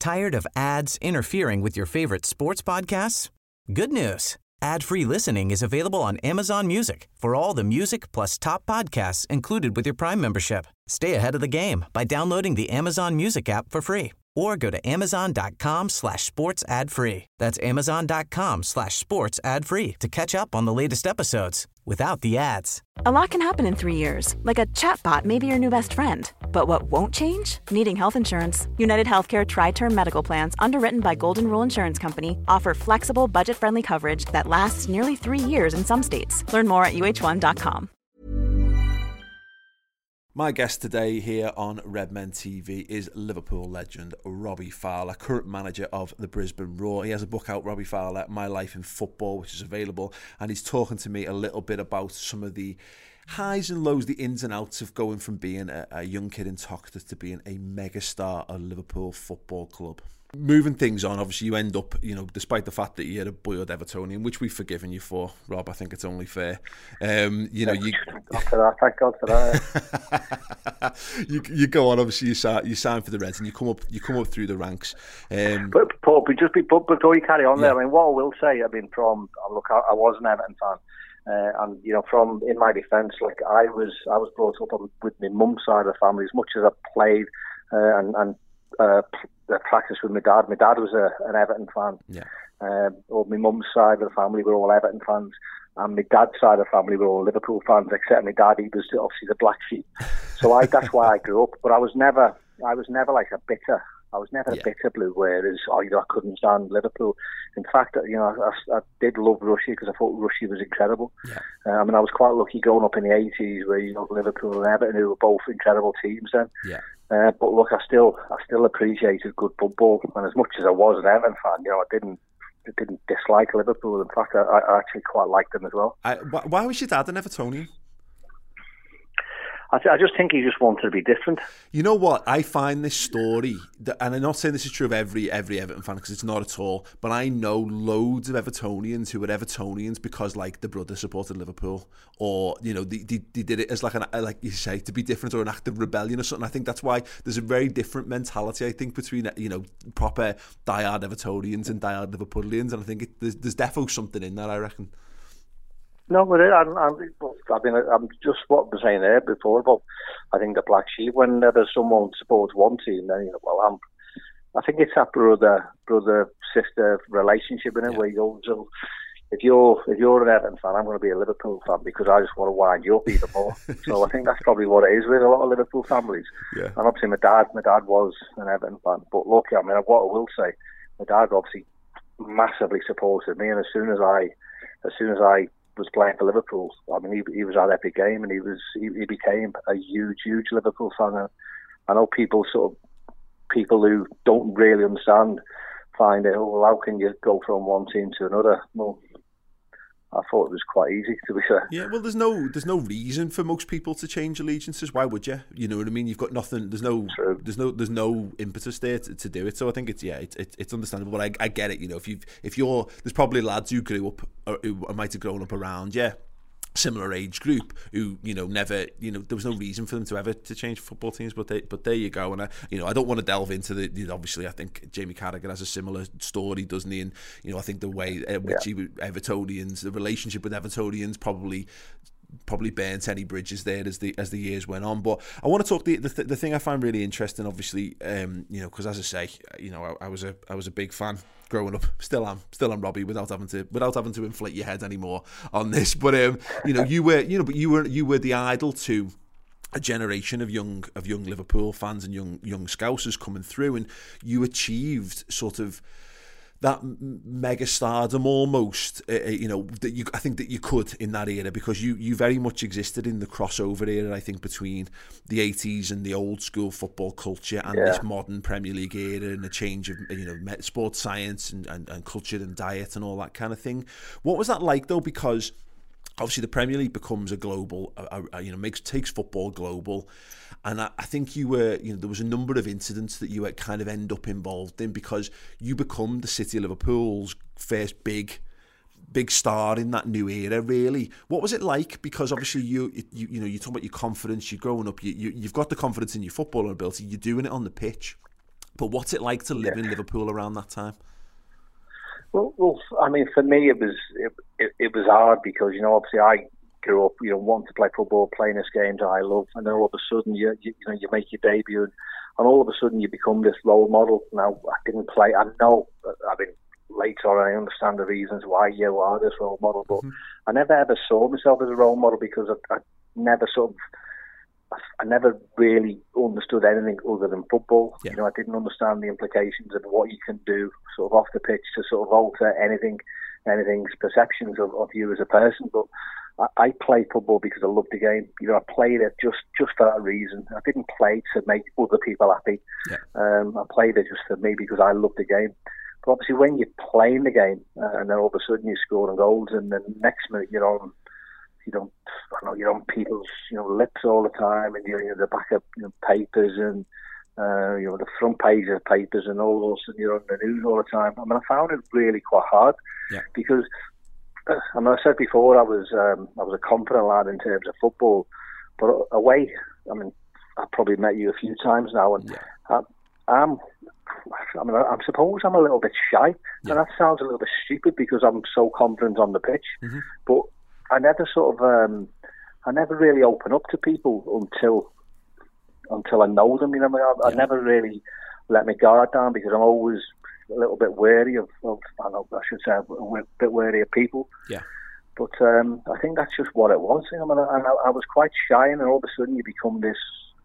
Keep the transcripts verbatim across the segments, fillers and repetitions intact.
Tired of ads interfering with your favorite sports podcasts? Good news. Ad-free listening is available on Amazon Music for all the music plus top podcasts included with your Prime membership. Stay ahead of the game by downloading the Amazon Music app for free or go to amazon.com slash sports ad free. That's amazon.com slash sports ad free to catch up on the latest episodes without the ads. A lot can happen in three years, like a chatbot may be your new best friend. But what won't change? Needing health insurance. United Healthcare Tri-Term Medical Plans, underwritten by Golden Rule Insurance Company, offer flexible, budget-friendly coverage that lasts nearly three years in some states. Learn more at U H one dot com. My guest today here on Redmen T V is Liverpool legend Robbie Fowler, current manager of the Brisbane Roar. He has a book out, Robbie Fowler, My Life in Football, which is available, and he's talking to me a little bit about some of the highs and lows, the ins and outs of going from being a, a young kid in Toxteth to being a megastar at Liverpool Football Club. Moving things on, obviously you end up, you know, despite the fact that you're a boyhood Evertonian, which we've forgiven you for, Rob, I think it's only fair. Um, you know, you after that, thank God for that. you you go on, obviously you sign you sign for the Reds, and you come up you come up through the ranks. Um, but Paul, but just be, but before you carry on yeah. there, I mean, what I will say, I mean, from look, I, I was an Everton fan. Uh, and you know, from in my defence, like I was, I was brought up on, with my mum's side of the family. As much as I played uh, and, and uh, practiced with my dad, my dad was a, an Everton fan. Yeah. Um, or my mum's side of the family were all Everton fans, and my dad's side of the family were all Liverpool fans. Except my dad, he was obviously the black sheep. So I, that's why I grew up. But I was never, I was never like a bitter. I was never yeah. a bitter blue, whereas oh, you know, I couldn't stand Liverpool. In fact, you know, I, I did love Russia because I thought Russia was incredible. Yeah. Uh, I mean, I was quite lucky growing up in the eighties, where you know Liverpool and Everton, who were both incredible teams then. Yeah. Uh, but look, I still, I still appreciated good football, and as much as I was an Everton fan, you know, I didn't, I didn't dislike Liverpool. In fact, I, I actually quite liked them as well. I, why was your dad an Evertonian? I, th- I just think he just wanted to be different. You know what? I find this story, that, and I'm not saying this is true of every every Everton fan because it's not at all, but I know loads of Evertonians who were Evertonians because, like, the brother supported Liverpool, or you know, they, they, they did it as like an like you say to be different, or an act of rebellion or something. I think that's why there's a very different mentality, I think, between you know proper diehard Evertonians and diehard Liverpoolians, and I think it, there's there's definitely something in that, I reckon. No, but I'm, I'm, I mean, I'm just what I was saying there before about, I think the black sheep, whenever someone supports one team, then, you know, well, I'm, I think it's that brother, brother, sister relationship in it, yeah. where you go, so if you're, if you're an Everton fan, I'm going to be a Liverpool fan because I just want to wind you up even more. So I think that's probably what it is with a lot of Liverpool families. Yeah. And obviously my dad, my dad was an Everton fan, but look, I mean, what I will say, my dad obviously massively supported me, and as soon as I, as soon as I, was playing for Liverpool, I mean, he, he was at every game, and he was he, he became a huge, huge Liverpool fan. And I know people sort of people who don't really understand find it. Oh, well, how can you go from one team to another? Well, I thought it was quite easy, to be fair. Yeah, well, there's no there's no reason for most people to change allegiances. Why would you? You know what I mean? You've got nothing. There's no True. there's no there's no impetus there to, to do it. So I think it's yeah, it's it, it's understandable. But I, I get it. You know, if you if you're there's probably lads who grew up or who might have grown up around yeah. similar age group who you know never you know there was no reason for them to ever to change football teams, but they, but there you go. And I you know I don't want to delve into the you know, obviously I think Jamie Carragher has a similar story, doesn't he? And you know I think the way in which yeah. he Evertonians, the relationship with Evertonians probably probably burnt any bridges there as the as the years went on. But I want to talk the the, th- the thing I find really interesting, obviously, um, you know, because as I say, you know, I, I was a I was a big fan growing up. Still am, still am, Robbie, without having to without having to inflate your head anymore on this. But um, you know, you were you know, but you were you were the idol to a generation of young of young Liverpool fans and young young Scousers coming through, and you achieved sort of that mega stardom almost, uh, you know, that you I think that you could in that era, because you you very much existed in the crossover era, I think, between the eighties and the old school football culture and yeah. this modern Premier League era, and a change of, you know, sports science and, and, and culture and diet and all that kind of thing. What was that like though? Because obviously the Premier League becomes a global, a, a, you know, makes takes football global. And I, I think you were, you know, there was a number of incidents that you were kind of end up involved in, because you become the City of Liverpool's first big, big star in that new era. Really, what was it like? Because obviously you, you, you know, you talk about your confidence. You're growing up. You, you, you've got the confidence in your footballing ability. You're doing it on the pitch. But what's it like to live yeah. in Liverpool around that time? Well, well, I mean, for me, it was it, it, it was hard because, you know, obviously I grew up, you know, wanting to play football, playing this game that I love, and then all of a sudden, you you, you know, you make your debut, and, and all of a sudden you become this role model. Now, I didn't play. I know, I mean, later on, I understand the reasons why you are this role model, but mm-hmm. I never ever saw myself as a role model because I, I never sort of. I never really understood anything other than football. Yeah. You know, I didn't understand the implications of what you can do sort of off the pitch to sort of alter anything, anything's perceptions of, of you as a person. But I, I played football because I loved the game. You know, I played it just, just for that reason. I didn't play to make other people happy. Yeah. Um, I played it just for me because I loved the game. But obviously, when you're playing the game uh, and then all of a sudden you're scoring goals, and then next minute you're on. You don't, I don't know, you're on people's, you know, lips all the time, and you're in the back of, you know, papers and, uh, you know, the front page of papers, and all of a sudden you're on the news all the time. I mean, I found it really quite hard yeah. because, uh, I mean, I said before I was, um, I was a confident lad in terms of football, but away, I mean, I've probably met you a few times now, and yeah. I, I'm, I mean, I suppose I'm a little bit shy, yeah. and that sounds a little bit stupid because I'm so confident on the pitch, mm-hmm. but I never sort of, um, I never really open up to people until until I know them. You know, I, I yeah. never really let my guard down because I'm always a little bit wary of, of I don't know, I should say, a bit wary of people. Yeah. But um, I think that's just what it was. You know, and I, I was quite shy, and all of a sudden you become this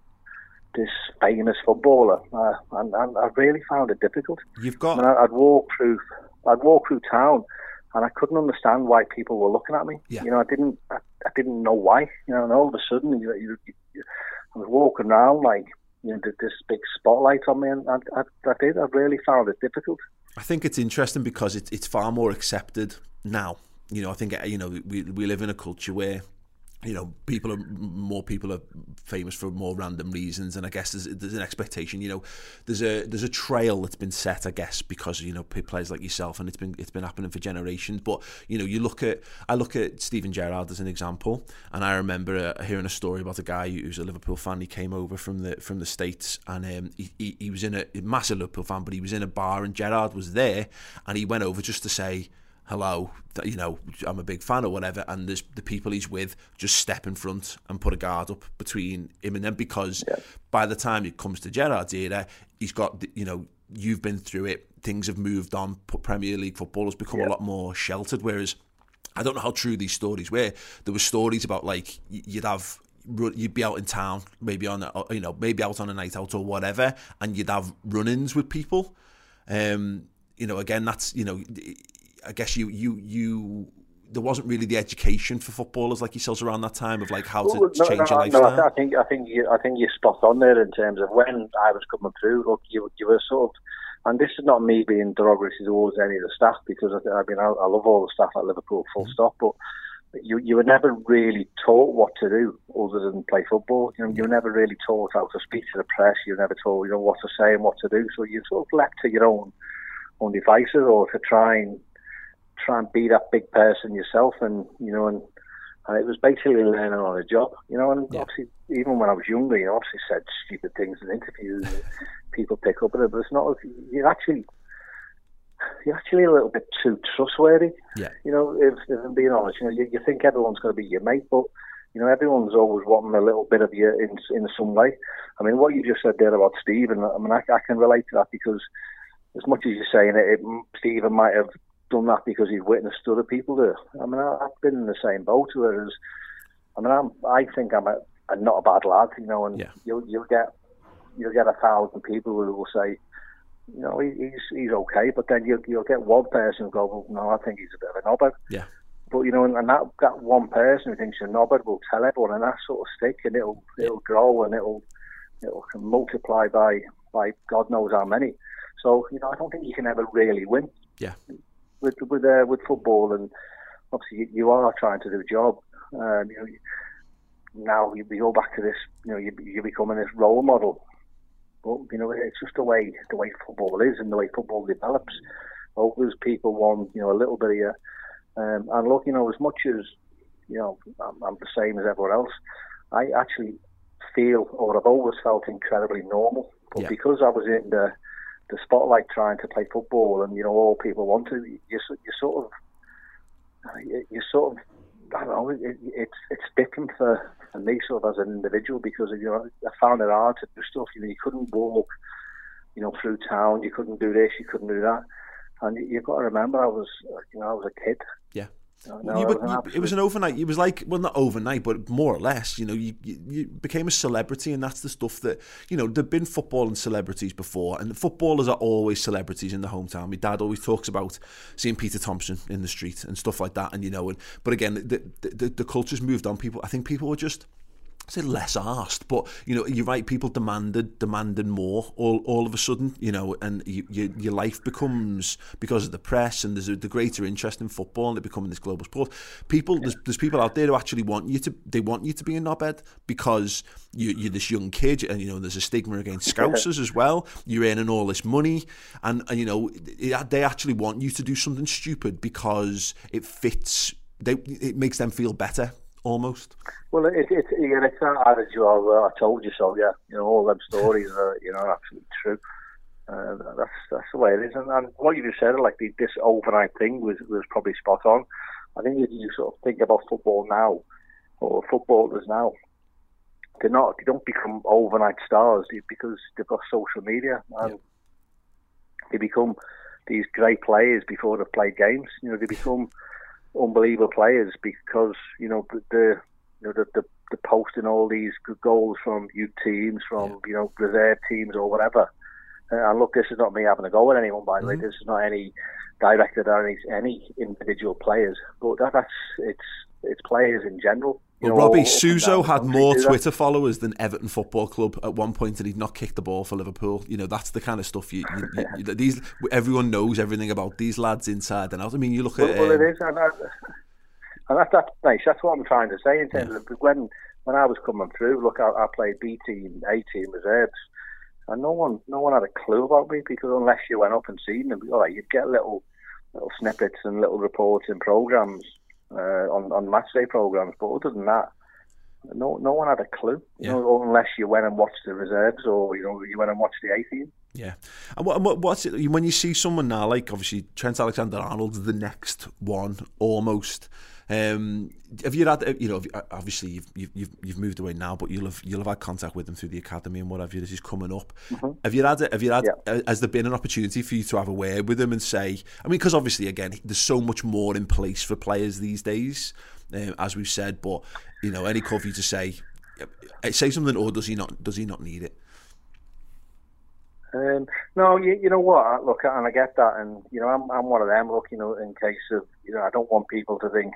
this famous footballer, uh, and, and I really found it difficult. You've got. I mean, I'd walk through, I'd walk through town. And I couldn't understand why people were looking at me. Yeah. You know, I didn't, I, I didn't know why. You know, and all of a sudden, you, you, you, I was walking around like, you know, this big spotlight on me, and I, I, I did. I really found it difficult. I think it's interesting because it, it's far more accepted now. You know, I think you know we we live in a culture where, you know, people are more people are famous for more random reasons, and I guess there's, there's an expectation. You know, there's a there's a trail that's been set, I guess, because you know players like yourself, and it's been it's been happening for generations. But you know, you look at I look at Steven Gerrard as an example, and I remember uh, hearing a story about a guy who's a Liverpool fan. He came over from the from the States, and um, he, he he was in a massive Liverpool fan, but he was in a bar, and Gerrard was there, and he went over just to say, hello, you know, I'm a big fan or whatever, and there's the people he's with just step in front and put a guard up between him and them, because yeah. by the time it comes to Gerrard's era, he's got, you know, you've been through it, things have moved on, Premier League football has become yeah. a lot more sheltered, whereas I don't know how true these stories were. There were stories about, like, you'd have you'd be out in town, maybe on a, you know, maybe out on a night out or whatever, and you'd have run-ins with people. Um, you know, again, that's, you know, I guess you, you, you. There wasn't really the education for footballers like yourselves around that time of like how to well, no, change no, your lifestyle. No, I think I think you, I think you're spot on there in terms of when I was coming through. Look, you, you were sort of, and this is not me being derogatory towards any of the staff, because I, I mean I, I love all the staff at Liverpool, full mm-hmm. stop. But you you were never really taught what to do other than play football. You know, you were never really taught how to speak to the press. You were never told, you know, what to say and what to do. So you sort of left to your own own devices, or to try and. try and be that big person yourself, and you know, and, and it was basically learning on a job, you know. And yeah. obviously, even when I was younger, you know, obviously said stupid things in interviews. And people pick up on it, but it's not. You're actually, you're actually a little bit too trustworthy. Yeah. You know, if, if I'm being honest, you know, you, you think everyone's going to be your mate, but you know, everyone's always wanting a little bit of you in in some way. I mean, what you just said there about Stephen, I mean, I, I can relate to that, because as much as you're saying it, it Stephen might have done that because he'd witnessed other people do. I mean, I, I've been in the same boat. Whereas, I mean, I'm, I think I'm a, a not a bad lad, you know. And yeah. you'll you'll get you'll get a thousand people who will say, you know, he, he's he's okay, but then you'll you'll get one person who go, well, no, I think he's a bit of a knobhead. Yeah. But you know, and, and that that one person who thinks you're a knobhead will tell everyone, and that sort of stick, and it'll it'll grow, and it'll it'll multiply by by God knows how many. So you know, I don't think you can ever really win. Yeah. With with uh, with football, and obviously you, you are trying to do a job. Um, you know, now you, you go back to this. You know, you, you're becoming this role model. But you know, it's just the way the way football is, and the way football develops. Always people want, you know, a little bit of you. Um, and look, you know, as much as you know, I'm, I'm the same as everyone else. I actually feel, or I've always felt, incredibly normal. But yeah. because I was in the the spotlight trying to play football, and you know all people want to. You you sort of you, you sort of I don't know. It, it's it's different for, for me sort of as an individual, because you know I found it hard to do stuff. You know, you couldn't walk, you know, through town. You couldn't do this. You couldn't do that. And you, you've got to remember, I was you know I was a kid. Yeah. No, you, it, was you, it was an overnight. It was like, well, not overnight, but more or less. You know, you, you you became a celebrity, and that's the stuff that, you know, there've been footballing celebrities before, and footballers are always celebrities in the hometown. My dad always talks about seeing Peter Thompson in the street and stuff like that, and you know, and but again, the the, the culture's moved on. People, I think people were just, I say less asked, but you know, you're right. People demanded, demanded more all, all of a sudden, you know, and you, you, your life becomes, because of the press and there's a, the greater interest in football and it becoming this global sport. People, there's, there's people out there who actually want you to, they want you to be a knobhead because you, you're this young kid, and you know, there's a stigma against Scousers as well. You're earning all this money, and, and you know, it, they actually want you to do something stupid because it fits. They, it makes them feel better. Almost. Well, it's it, it, yeah, it's that attitude of uh, I told you so. Yeah, you know, all them stories are you know absolutely true. Uh, that's that's the way it is. And, and what you just said, like the, this overnight thing, was was probably spot on. I think if you sort of think about football now, or footballers now, they're not. They don't become overnight stars because they've got social media, and yeah. they become these great players before they've played games. You know, they become unbelievable players because you know the, the you know the, the the posting all these good goals from youth teams, from yeah. you know reserve teams or whatever. Uh, and look, this is not me having a go at anyone, by the mm-hmm. way. This is not any directed at any, any individual players, but that, that's it's it's players in general. Well, know, Robbie, Suso had more Twitter followers than Everton Football Club at one point, and he'd not kicked the ball for Liverpool. You know, that's the kind of stuff you, you, you, you these everyone knows everything about these lads inside and out. I mean, you look well, at well, um, it is, and, that, and that, that's nice. That's what I'm trying to say in terms yeah. of when when I was coming through. Look, I, I played B team, A team reserves, and no one no one had a clue about me, because unless you went up and seen them, all right, you'd get little little snippets and little reports and programs. Uh, on, on match day programs, but other than that, no no one had a clue. You yeah. know, unless you went and watched the reserves, or you know, you went and watched the A team. Yeah, and what, what what's it when you see someone now like obviously Trent Alexander-Arnold's the next one almost. Um, have you had you know obviously you've you've you've moved away now, but you'll have you'll have had contact with him through the academy and what have you. This is coming up. Mm-hmm. Have you had have you had yeah. has there been an opportunity for you to have a word with him and say? I mean, because obviously again, there's so much more in place for players these days, um, as we've said. But you know, any call for you to say say something, or does he not does he not need it? Um, no, you, you know what? Look, and I get that, and you know, I'm I'm one of them. Look, you know, in case of you know, I don't want people to think.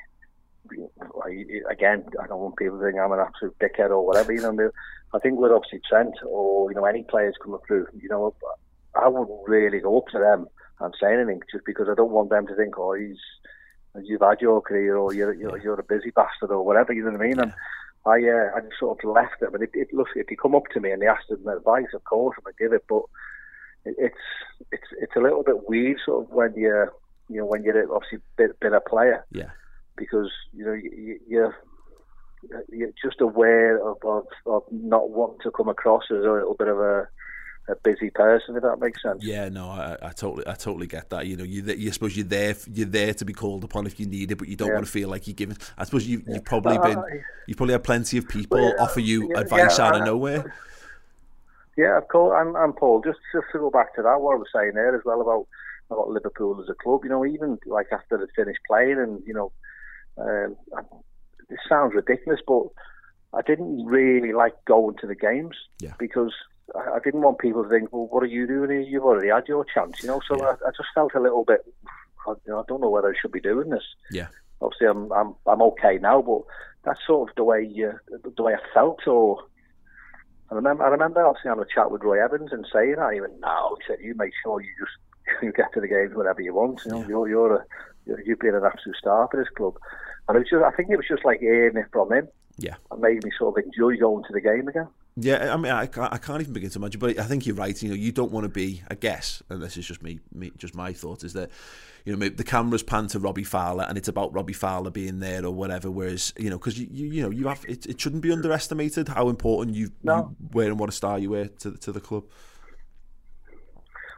Again, I don't want people to think I'm an absolute dickhead or whatever. You know, I think with obviously Trent or you know any players coming through, you know, I wouldn't really go up to them and say anything just because I don't want them to think, oh, he's you've had your career or you're you're, you're a busy bastard or whatever. You know what I mean? Yeah. And I uh, I just sort of left it. But it, it looks if you come up to me and they ask them advice, of course I'm gonna give it. But it, it's it's it's a little bit weird sort of when you're you know when you're obviously bit been a player. Yeah. Because you know you, you're you're just aware of, of, of not wanting to come across as a little bit of a, a busy person, if that makes sense. Yeah, no, I, I totally I totally get that. You know, you you suppose you're there you're there to be called upon if you need it, but you don't yeah. want to feel like you're giving. I suppose you yeah. you've probably been you've probably had plenty of people well, yeah, offer you yeah, advice yeah, out of nowhere. Yeah, of course. And, and Paul, just just to go back to that, what I was saying there as well about about Liverpool as a club. You know, even like after they finished playing, and you know. Um, it sounds ridiculous, but I didn't really like going to the games yeah. because I, I didn't want people to think, well, what are you doing here? You've already had your chance, you know. So yeah. I, I just felt a little bit, I, you know, I don't know whether I should be doing this. Yeah. Obviously, I'm I'm I'm okay now, but that's sort of the way uh, the way I felt. Or I remember I remember obviously having a chat with Roy Evans and saying that. He went, no, he said, you make sure you just you get to the games whenever you want. You know, yeah. you're you're a you've been an absolute star for this club. And it was just, I think it was just like hearing it from him. Yeah. It made me sort of enjoy going to the game again. Yeah, I mean, I can't, I can't even begin to imagine, but I think you're right. You know, you don't want to be, I guess, and this is just me, me just my thought, is that, you know, maybe the cameras pan to Robbie Fowler and it's about Robbie Fowler being there or whatever, whereas, you know, because, you, you you know, you have, it, it shouldn't be underestimated how important you, no. you were and what a star you were to, to the club.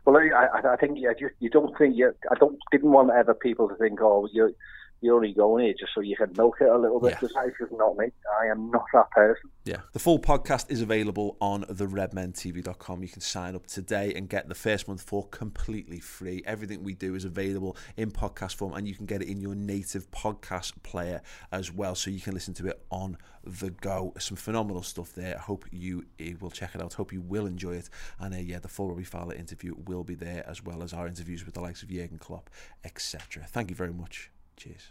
Well, I, I think yeah, you, you don't think you. I don't didn't want ever people to think, oh, you're you're only going here just so you can milk it a little bit. Because yeah. that is just not me. I am not that person. Yeah, the full podcast is available on the red men t v dot com. You can sign up today and get the first month for completely free. Everything we do is available in podcast form, and you can get it in your native podcast player as well, so you can listen to it on the go. Some phenomenal stuff there. I hope you will check it out. Hope you will enjoy it. And uh, yeah, the full Robbie Fowler interview will be there, as well as our interviews with the likes of Jurgen Klopp, et cetera. Thank you very much. Cheers.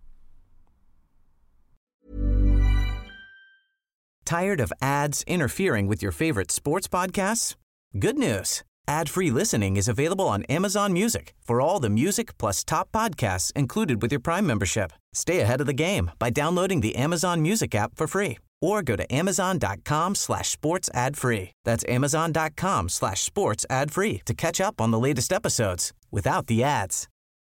Tired of ads interfering with your favorite sports podcasts? Good news. Ad-free listening is available on Amazon Music for all the music plus top podcasts included with your Prime membership. Stay ahead of the game by downloading the Amazon Music app for free, or go to amazon.com slash sports ad free. That's amazon.com slash sports ad free to catch up on the latest episodes without the ads.